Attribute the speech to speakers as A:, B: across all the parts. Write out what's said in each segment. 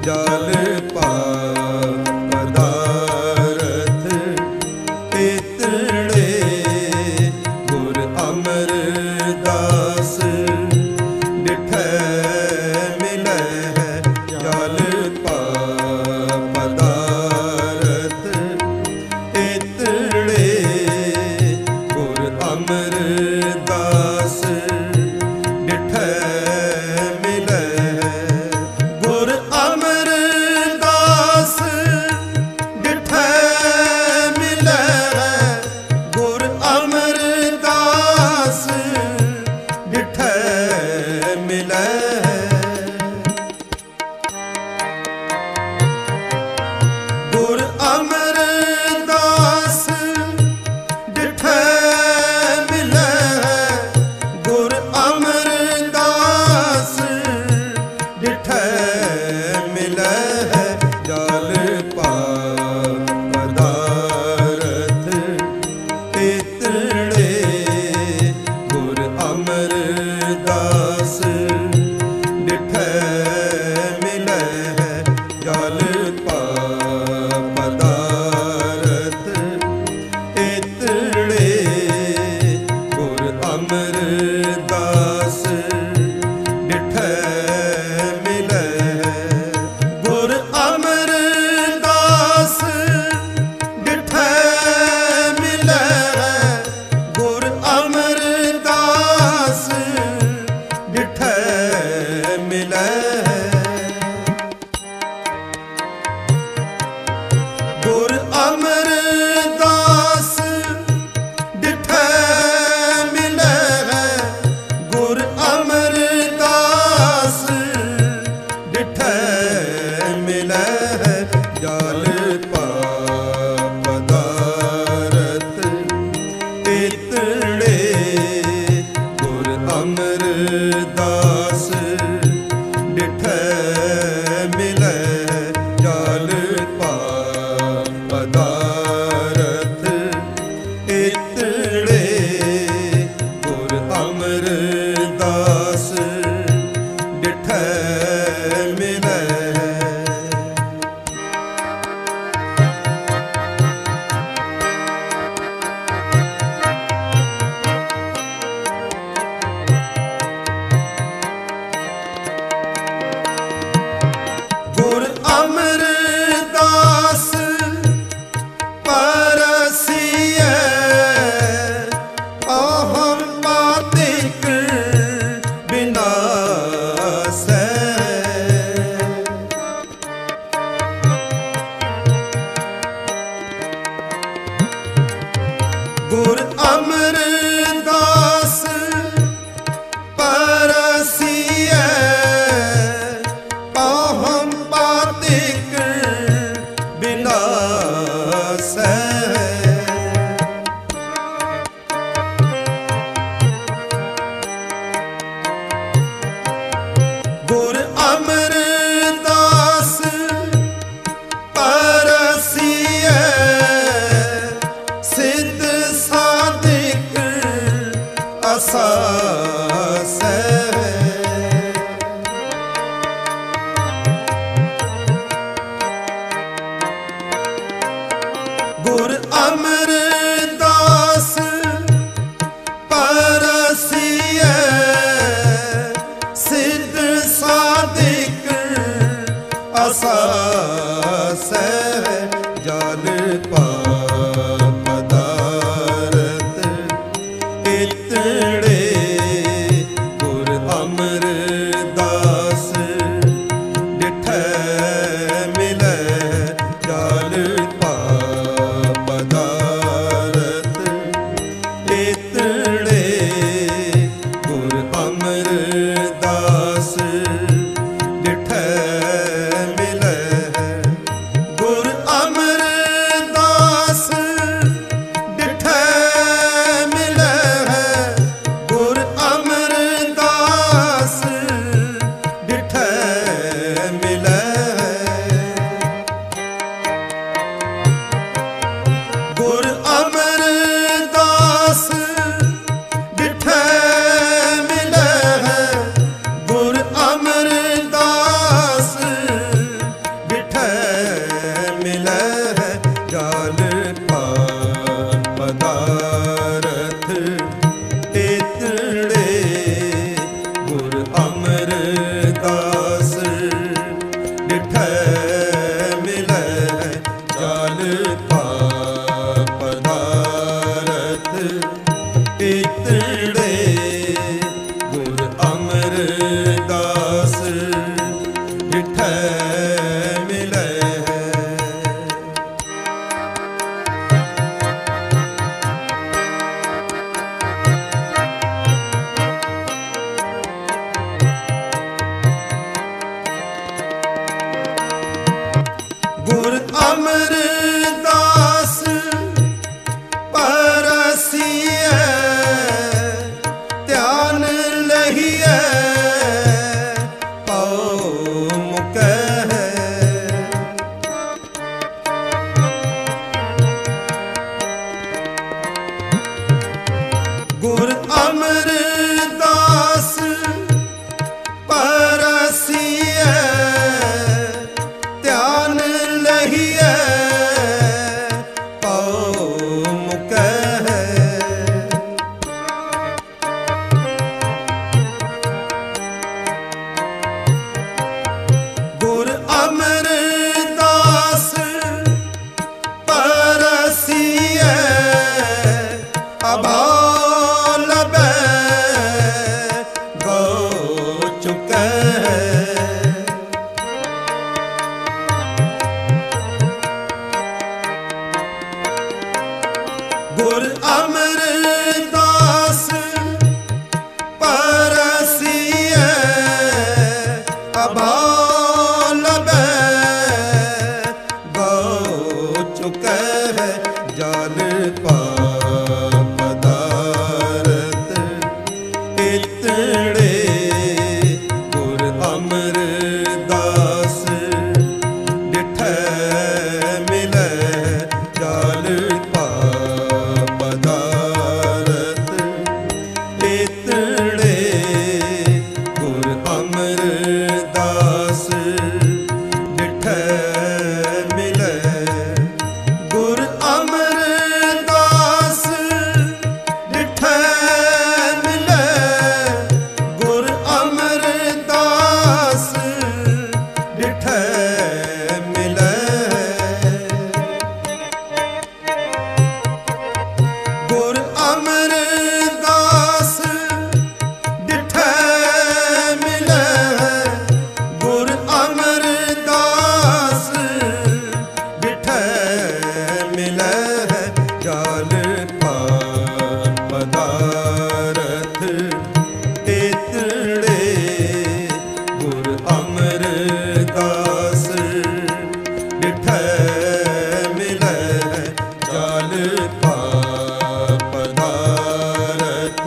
A: जल पदारथ तितड़े गुर अमरदास डिठै मिलै जल पदारथ तितड़े गुर अमरदास डिठै मिलै गुर अमरदास डिठै मिलै गुर अमरदास डिठै मिलै गुर अमरदास डिठै मिलै गुर अमरदास डिठै मिलै जल पदारथ तितड़े गुर अमरदास डिठै मिलै जल पदारथ तितड़े गुर अमरदास डिठै मिलै गुर अमरदास डिठै मिलै गुर अमरदास डिठै मिलै गुर अमरदास डिठै मिलै गुर अमरदास डिठै मिलै जल पदारथ तितड़े गुर अमरदास डिठै मिलै जल पदारथ तितड़े गुर अमरदास डिठै मिलै गुर अमरदास परसियै अहम पातिक विनाशै गुर अमरदास परसियै अहम पातिक विनाशै गुर अमरदास परसियै सिद्ध साधिक असासै गुर अमरदास परसियै सिद्ध साधिक असासै जल पदारथ तितड़े गुर अमरदास डिठै मिलै जल पदारथ तितड़े गुर अमरदास डिठै मिलै गुर अमरदास डिठै मिलै गुर अमरदास डिठै मिलै गुर अमरदास डिठै मिलै गुर ਮਿਲੈ ਗੁਰ ਅਮਰਦਾਸ ਪਰਸੀਐ ਅਭਾਲ ਬੈ ਗਉ ਚੁਕੈ ਜਲ ਪਾਪ ਪਦਾਰਥ ਇਤੜੇ ਗੁਰ ਅਮਰਦਾਸ ਡਿਠੈ ਮਿਲੈ ਜਲ ਪਾਪ ਪਦਾਰਥ ਇਤੜੇ ਗੁਰ ਅਮਰਦਾਸ ਡਿਠੈ ਮਿਲੈ ਗੁਰ ਅਮਰਦਾਸ ਡਿਠੈ ਮਿਲੈ ਗੁਰ ਅਮਰਦਾਸ ਡਿਠੈ ਮਿਲੈ ਗੁਰ ਅਮਰਦਾਸ ਡਿਠੈ ਮਿਲੈ ਗੁਰ ਅਮਰਦਾਸ ਡਿਠੈ ਮਿਲੈ ਜਲ ਪਾਪ ਪਦਾਰਥ ਇਤੜੇ ਗੁਰ ਅਮਰਦਾਸ ਡਿਠੈ ਮਿਲੈ ਜਲ ਪਾਪ ਪਦਾਰਥ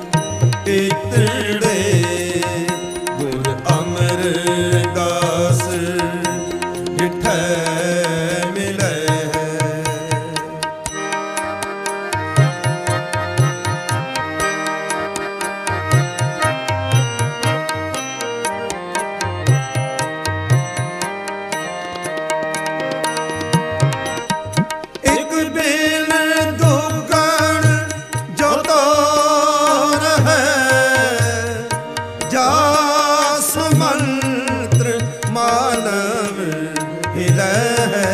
A: ਇਤੜੇ ਗੁਰ ਅਮਰਦਾਸ ਡਿਠੈ ਮਿਲੈ ਇਕ ਬੇਲ ਦੁਗਣ ਜੋ ਤੋਰ ਹੈ ਜਾਸ ਮੰਤਰ ਮਾਨਵ ਹਿਲੈ ਹੈ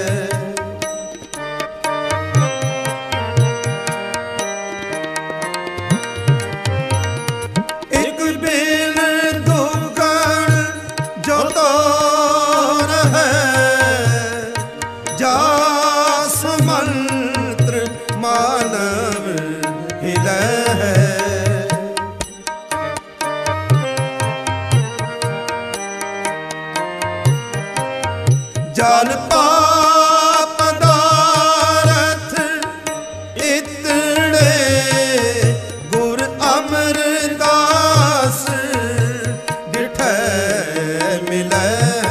A: ਇਕ ਬੇਲ ਦੁਗਣ ਜੋ ਤੋਰ ਹੈ ਜਾਸ ਮੰਤਰ ਮਾਨਵ ਹਿਲੈ ਹੈ ਜਲ ਪਾਪ ਪਦਾਰਥ ਇਤੜੇ ਗੁਰ ਅਮਰਦਾਸ ਡਿਠੈ ਮਿਲੈ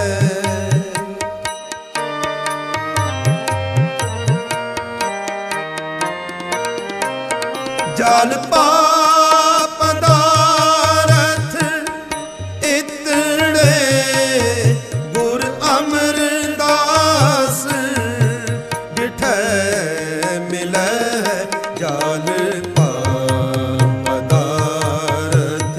A: ਜਲ ਪਾਪ ਪਦਾਰਥ ਇਤੜੇ ਗੁਰ ਅਮਰਦਾਸ ਡਿਠੈ ਮਿਲੈ ਜਲ ਪਾਪ ਪਦਾਰਥ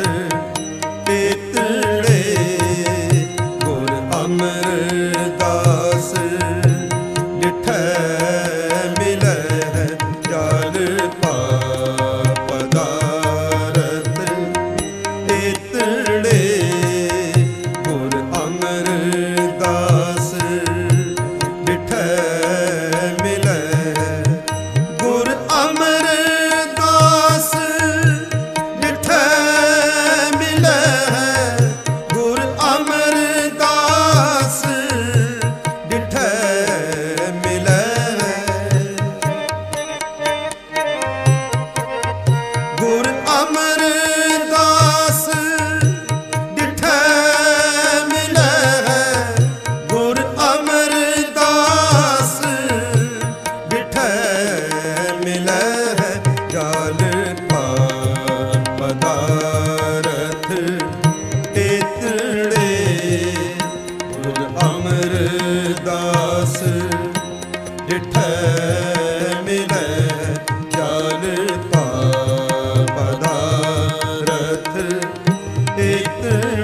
A: ਇਤੜੇ ਗੁਰ ਅਮਰਦਾਸ ਡਿਠੈ ਮਿਲੈ ਜਲ ਪਾਪ ਪਦਾਰਥ ਇਤੜੇ ਗੁਰ ਅਮਰਦਾਸ ਡਿਠੈ ਮਿਲੈ ਗੁਰ ਅਮਰਦਾਸ ਡਿਠੈ ਮਿਲੈ ਗੁਰ ਅਮਰਦਾਸ ਡਿਠੈ ਮਿਲੈ ਗੁਰ ਅਮਰਦਾਸ ਡਿਠੈ ਮਿਲੈ ਗੁਰ ਅਮਰਦਾਸ ਡਿਠੈ ਮਿਲੈ ਜਲ ਪਾਪ ਪਦਾਰਥ ਇਤੜੇ ਗੁਰ ਅਮਰਦਾਸ ਡਿਠੈ ਮਿਲੈ ਜਲ ਪਾਪ ਪਦਾਰਥ ਇਤੜੇ